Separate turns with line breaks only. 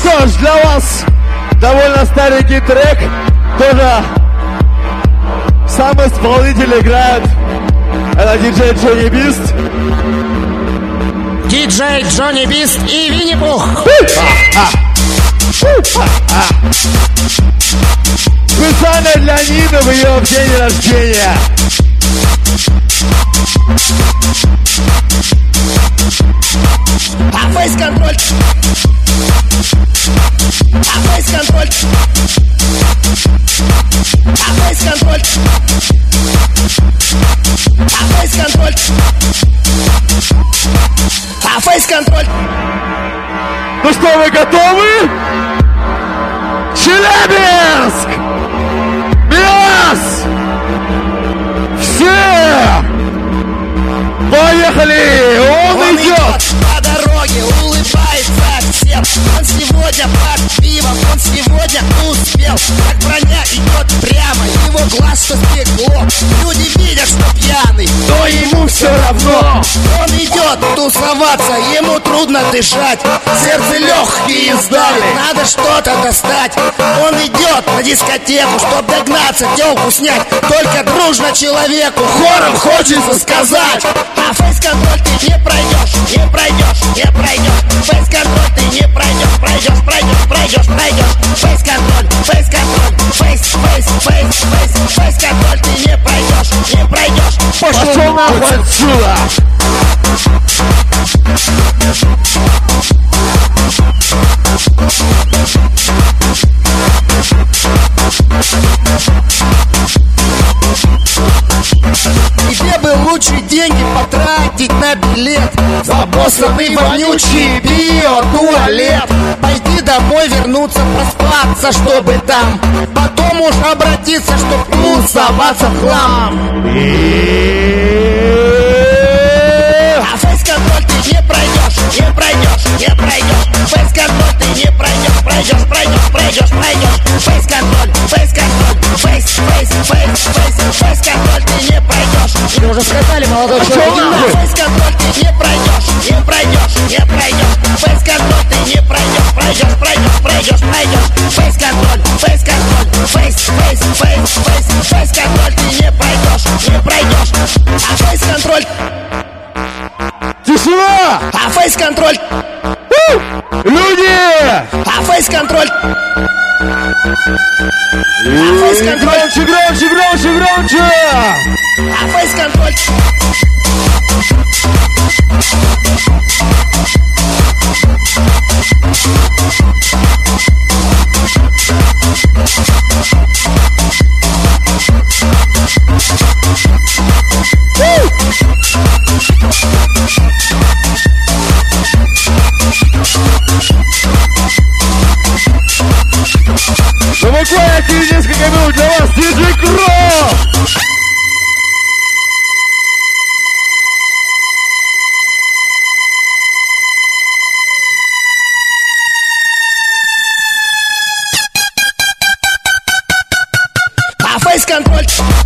что ж, для вас довольно старенький трек. Тоже сам исполнитель играет. Это диджей Джонни Бист.
Диджей Джонни Бист и Винни-Пух.
Специально для Нины в ее день рождения.
А фейс-контроль. А фейс-контроль. А фейс-контроль. А фейс-контроль. А фейс-контроль.
Ну что, вы готовы? Челябинск! Миас! Все! Поехали! Он идет!
По дороге, улыбается всем. Он сегодня под пивом, он сегодня успел. Как броня идет прямо, его глаз что стекло. Люди видят, что пьяный, но ему все равно. Он идет тусоваться, ему трудно дышать. Сердце легкие сдавит, надо что-то достать. Он идет на дискотеку, чтоб догнаться, телку снять. Только дружно человеку хором хочется сказать: а фейс-контроль ты не пройдешь, не пройдешь, не пройдешь. Фейс-контроль ты не пройдешь, пройдешь, пройдешь, пройдешь, пройдешь. Фейс-контроль, фейс-контроль, фейс-контроль ты не пройдешь, не пройдешь.
Пошел нахуй отсюда!
Тебе бы лучше деньги потратить на билет. Забоссанный вонючий биотуалет. Пойти домой, вернуться, проспаться, чтобы там потом уж обратиться, чтоб тусоваться в хлам. А фейс-контроль ты не пройдешь, не пройдешь, не пройдешь. Фейс-контроль ты не пройдешь, пройдешь, пройдешь, пройдешь, пройдешь. Фейс-контроль, фейс-контроль, фейс-контроль ты не пройдешь.
Вы уже сказали, молодой человек.
Фейс-контроль ты не пройдешь, не пройдешь, не пройдешь. Фейс-контроль ты не пройдешь, пройдешь, пройдешь, пройдешь, пройдешь. Фейс-контроль, фейс-контроль, фейс-контроль ты не пройдешь, не пройдешь. А фейс-контроль.
Тишина!
А фейс-контроль.
Люди!
А фейс-контроль.
Громче, громче, громче, громче!
А фейс-контроль.
Ну буквально через несколько минут для вас диджей Кро!
А фейс-контроль.